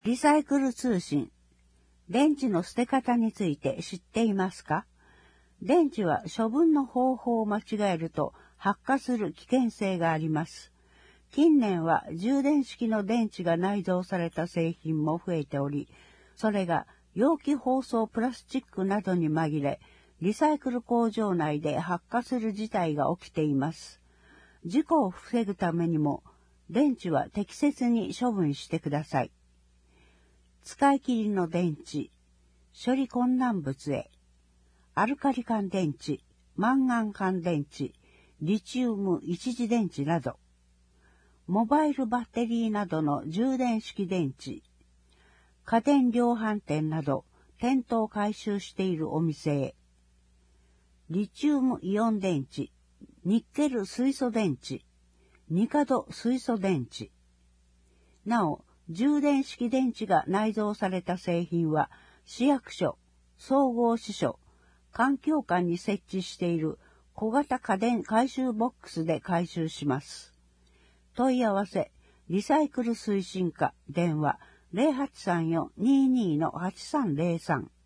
リサイクル通信。電池の捨て方について知っていますか？電池は処分の方法を間違えると発火する危険性があります。近年は充電式の電池が内蔵された製品も増えており、それが容器包装プラスチックなどに紛れ、リサイクル工場内で発火する事態が起きています。事故を防ぐためにも、電池は適切に処分してください。使い切りの電池、処理困難物へ、アルカリ乾電池、マンガン乾電池、リチウム一次電池など、モバイルバッテリーなどの充電式電池、家電量販店など店頭を回収しているお店へ、リチウムイオン電池、ニッケル水素電池、ニカド水素電池。なお、充電式電池が内蔵された製品は、市役所、総合支所、環境館に設置している小型家電回収ボックスで回収します。問い合わせ、リサイクル推進課、電話 0834-22-8303